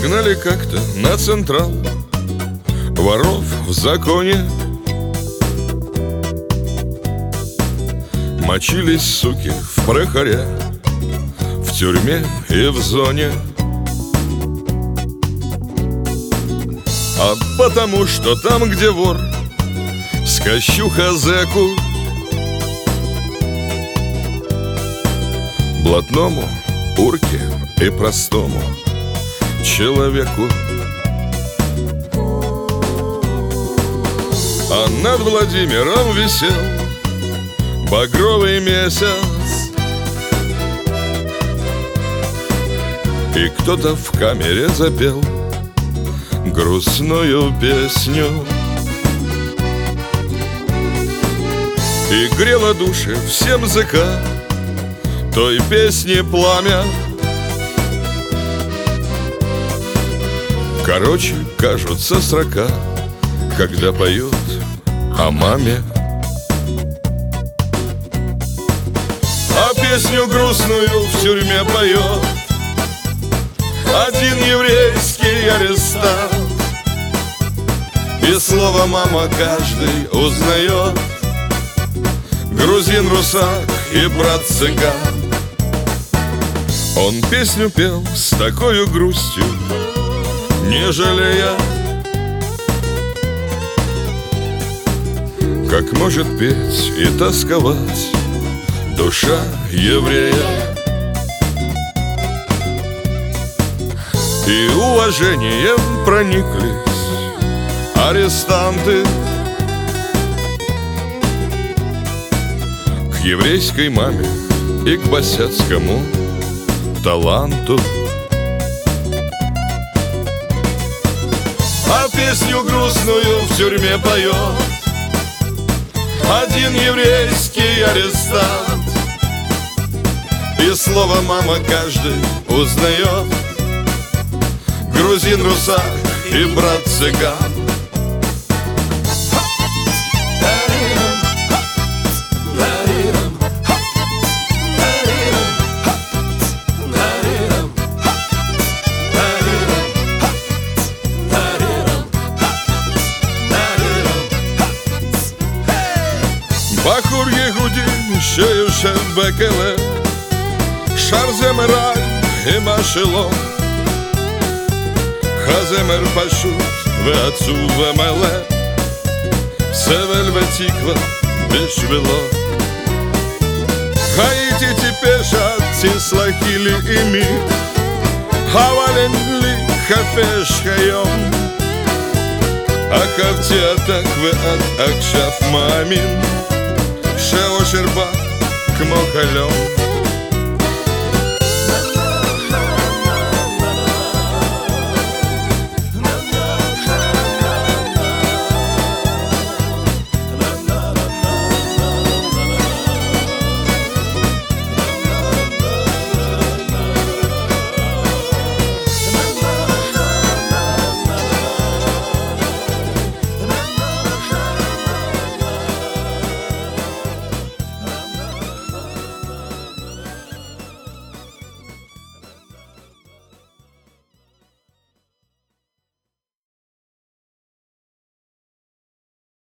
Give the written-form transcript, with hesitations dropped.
Загнали как-то на Централ воров в законе. Мочились, суки, в Прохоря, в тюрьме и в зоне. А потому что там, где вор, скощуха зэку, блатному, урке и простому человеку. А над Владимиром висел багровый месяц, и кто-то в камере запел грустную песню. И грело души всем языка той песни пламя. Короче, кажутся строка, когда поют о маме. А песню грустную в тюрьме поет один еврейский арестант, и слово «мама» каждый узнает: грузин, русак и брат-цыган. Он песню пел с такой грустью, не жалея, как может петь и тосковать душа еврея. И уважением прониклись арестанты к еврейской маме и к босяцкому таланту. А песню грустную в тюрьме поет один еврейский арестант, и слово «мама» каждый узнает: грузин, русак и брат-цыган. Бахур Егуди, Шеюшев Бекеле, Шарземерай и Машелон, Хаземер Пашут, Веацу Вемеле, Севель Ветиква, Бешвело. Хаити Типеша, Тислахили ими, Хавален ли Хафеш Хайом, Акавти Атак Веат Акшаф Мамин, Шео Шерба, Кмохалем.